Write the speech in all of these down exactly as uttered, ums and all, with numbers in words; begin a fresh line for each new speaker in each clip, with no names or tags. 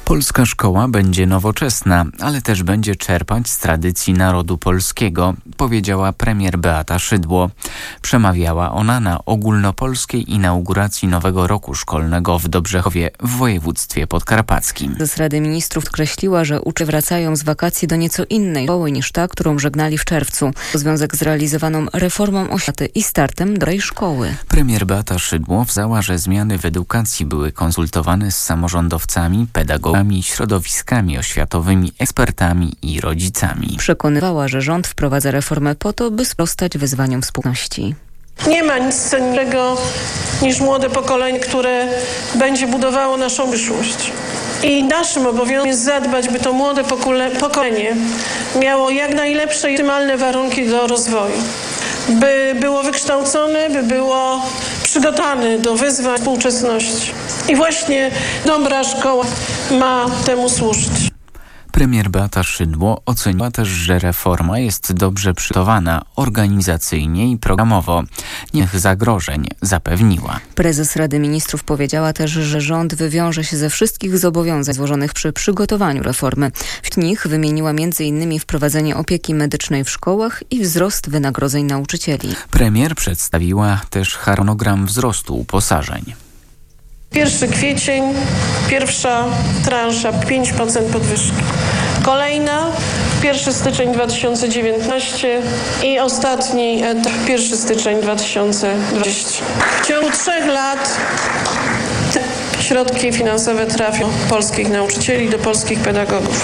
Polska szkoła będzie nowoczesna, ale też będzie czerpać z tradycji narodu polskiego, powiedziała premier Beata Szydło. Przemawiała ona na ogólnopolskiej inauguracji nowego roku szkolnego w Dobrzechowie w województwie podkarpackim.
Z Rady Ministrów podkreśliła, że uczniowie wracają z wakacji do nieco innej szkoły niż ta, którą żegnali w czerwcu. W związek z realizowaną reformą oświaty i startem dobrej szkoły.
Premier Beata Szydło wzała, że zmiany w edukacji były konsultowane z samorządowcami, pedagogami, środowiskami oświatowymi, ekspertami i rodzicami.
Przekonywała, że rząd wprowadza reformę po to, by sprostać wyzwaniom współczesności.
Nie ma nic cenniejszego niż młode pokolenie, które będzie budowało naszą przyszłość. I naszym obowiązkiem jest zadbać, by to młode pokolenie miało jak najlepsze i optymalne warunki do rozwoju. By było wykształcone, by było przygotowane do wyzwań współczesności. I właśnie dobra szkoła ma temu służyć.
Premier Beata Szydło oceniła też, że reforma jest dobrze przygotowana organizacyjnie i programowo. Niech zagrożeń zapewniła.
Prezes Rady Ministrów powiedziała też, że rząd wywiąże się ze wszystkich zobowiązań złożonych przy przygotowaniu reformy. Wśród nich wymieniła między innymi wprowadzenie opieki medycznej w szkołach i wzrost wynagrodzeń nauczycieli.
Premier przedstawiła też harmonogram wzrostu uposażeń.
Pierwszy kwiecień, pierwsza transza, pięć procent podwyżki. Kolejna, pierwszy styczeń dwa tysiące dziewiętnasty i ostatni etap, pierwszy styczeń dwa tysiące dwudziesty. W ciągu trzech lat te środki finansowe trafią do polskich nauczycieli, do polskich pedagogów.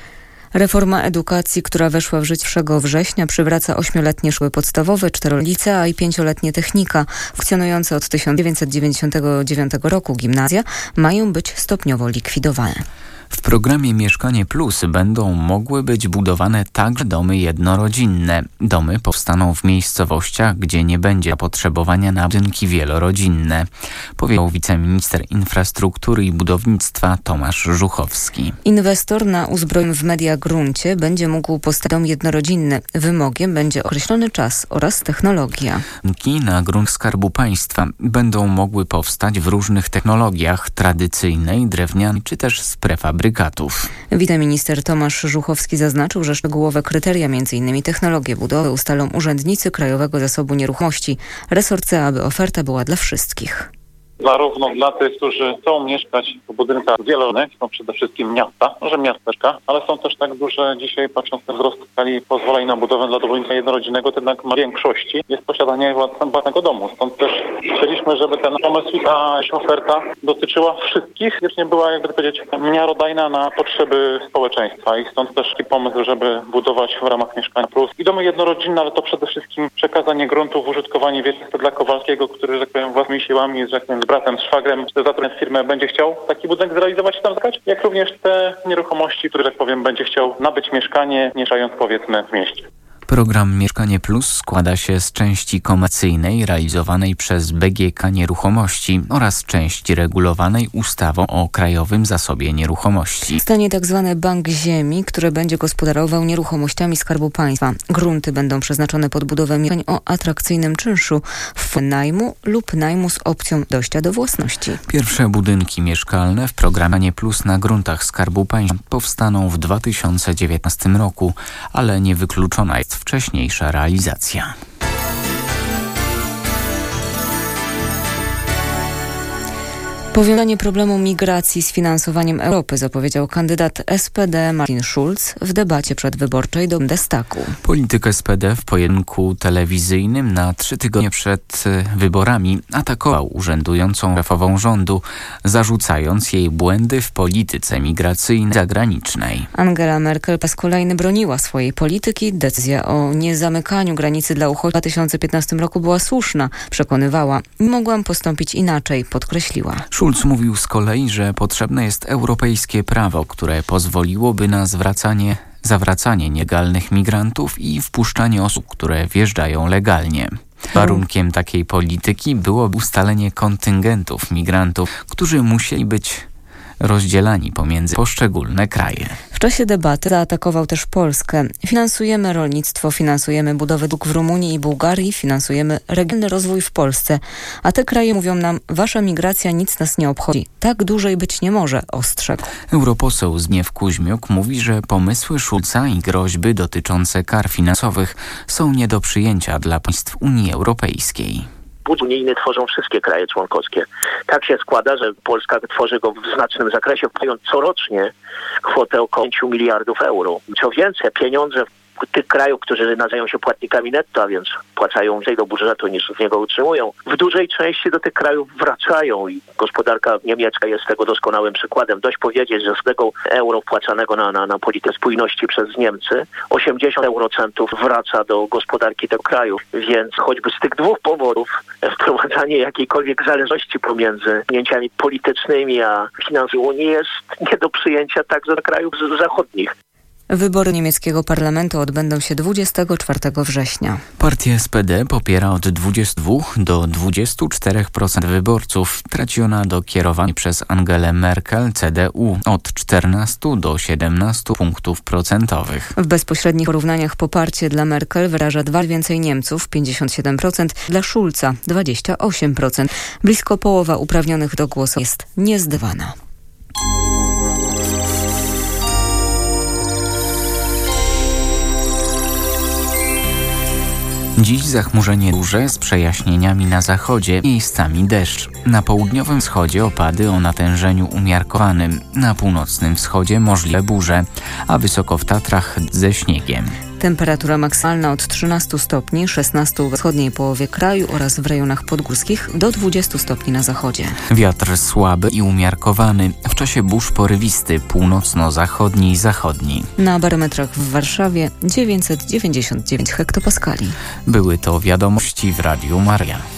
Reforma edukacji, która weszła w życie pierwszego września, przywraca ośmioletnie szkoły podstawowe, czteroletnie licea i pięcioletnie technika. Funkcjonujące od tysiąc dziewięćset dziewięćdziesiątego dziewiątego roku gimnazja mają być stopniowo likwidowane.
W programie Mieszkanie Plus będą mogły być budowane także domy jednorodzinne. Domy powstaną w miejscowościach, gdzie nie będzie zapotrzebowania na budynki wielorodzinne, powiedział wiceminister infrastruktury i budownictwa Tomasz Żuchowski.
Inwestor na uzbrojonym w media gruncie będzie mógł postawić dom jednorodzinny. Wymogiem będzie określony czas oraz technologia.
Budynki na grunt Skarbu Państwa będą mogły powstać w różnych technologiach tradycyjnej, drewnianej czy też z prefabrykacji.
Wiceminister Tomasz Żuchowski zaznaczył, że szczegółowe kryteria, m.in. technologie budowy, ustalą urzędnicy Krajowego Zasobu Nieruchomości. Resort chce, aby oferta była dla wszystkich.
Zarówno dla tych, którzy chcą mieszkać w budynkach wielorodzinnych, są przede wszystkim miasta, może miasteczka, ale są też tak duże dzisiaj, patrząc na wzrost skali pozwoleń na budowę dla budynku jednorodzinnego, to jednak w większości jest posiadanie własnego domu. Stąd też chcieliśmy, żeby ten pomysł i ta oferta dotyczyła wszystkich, lecz nie była, jakby to powiedzieć, miarodajna na potrzeby społeczeństwa. I stąd też taki pomysł, żeby budować w ramach Mieszkania Plus i domy jednorodzinne, ale to przede wszystkim przekazanie gruntów w użytkowanie wieczne dla Kowalskiego, który, że tak powiem, własnymi siłami, że tak powiem, bratem, z szwagrem, czy zatrudniając firmę będzie chciał taki budynek zrealizować i tam zagrać, jak również te nieruchomości, które, tak powiem, będzie chciał nabyć mieszkanie, mieszkając, powiedzmy, w mieście.
Program Mieszkanie Plus składa się z części komercyjnej realizowanej przez B G K Nieruchomości oraz części regulowanej ustawą o Krajowym Zasobie Nieruchomości.
Stanie tzw. Bank Ziemi, który będzie gospodarował nieruchomościami Skarbu Państwa. Grunty będą przeznaczone pod budowę mieszkań o atrakcyjnym czynszu w najmu lub najmu z opcją dojścia do własności.
Pierwsze budynki mieszkalne w programie Plus na gruntach Skarbu Państwa powstaną w dwa tysiące dziewiętnastym roku, ale niewykluczona jest wcześniejsza realizacja.
Powiązanie problemu migracji z finansowaniem Europy zapowiedział kandydat S P D Martin Schulz w debacie przedwyborczej do Bundestagu.
Polityk S P D w pojedynku telewizyjnym na trzy tygodnie przed wyborami atakował urzędującą szefową rządu, zarzucając jej błędy w polityce migracyjnej zagranicznej.
Angela Merkel po raz kolejny broniła swojej polityki. Decyzja o niezamykaniu granicy dla uchodźców w dwa tysiące piętnastym roku była słuszna, przekonywała. Nie mogłam postąpić inaczej, podkreśliła.
Schulz mówił z kolei, że potrzebne jest europejskie prawo, które pozwoliłoby na zwracanie, zawracanie nielegalnych migrantów i wpuszczanie osób, które wjeżdżają legalnie. Warunkiem takiej polityki byłoby ustalenie kontyngentów migrantów, którzy musieli być rozdzielani pomiędzy poszczególne kraje.
W czasie debaty zaatakował też Polskę. Finansujemy rolnictwo, finansujemy budowę dróg w Rumunii i Bułgarii, finansujemy regionalny rozwój w Polsce. A te kraje mówią nam, wasza migracja nic nas nie obchodzi. Tak dłużej być nie może, ostrzegł.
Europoseł Zbigniew Kuźmiuk mówi, że pomysły Schulza i groźby dotyczące kar finansowych są nie do przyjęcia dla państw Unii Europejskiej.
Budżet unijny tworzą wszystkie kraje członkowskie. Tak się składa, że Polska tworzy go w znacznym zakresie, wpływając corocznie kwotę około pięć miliardów euro. Co więcej, pieniądze tych krajów, którzy nazywają się płatnikami netto, a więc płacają więcej do budżetu niż z niego utrzymują, w dużej części do tych krajów wracają i gospodarka niemiecka jest tego doskonałym przykładem. Dość powiedzieć, że z tego euro wpłacanego na, na, na politykę spójności przez Niemcy osiemdziesiąt eurocentów wraca do gospodarki tego kraju, więc choćby z tych dwóch powodów wprowadzanie jakiejkolwiek zależności pomiędzy pienięciami politycznymi a finansami Unii jest nie do przyjęcia także dla krajów zachodnich.
Wybory niemieckiego parlamentu odbędą się dwudziestego czwartego września.
Partia S P D popiera od dwudziestu dwóch do dwudziestu czterech procent wyborców. Traci ona do kierowanej przez Angelę Merkel C D U od czternastu do siedemnastu punktów procentowych.
W bezpośrednich porównaniach poparcie dla Merkel wyraża dwa więcej Niemców, pięćdziesiąt siedem procent, dla Schulza dwadzieścia osiem procent. Blisko połowa uprawnionych do głosu jest niezdawana.
Dziś zachmurzenie duże z przejaśnieniami na zachodzie, miejscami deszcz. Na południowym wschodzie opady o natężeniu umiarkowanym. Na północnym wschodzie możliwe burze, a wysoko w Tatrach ze śniegiem.
Temperatura maksymalna od trzynastu stopni, szesnastu w wschodniej połowie kraju oraz w rejonach podgórskich do dwudziestu stopni na zachodzie.
Wiatr słaby i umiarkowany. W czasie burz porywisty, północno-zachodni i zachodni.
Na barometrach w Warszawie dziewięćset dziewięćdziesiąt dziewięć hektopaskali.
Były to wiadomości w Radiu Maria.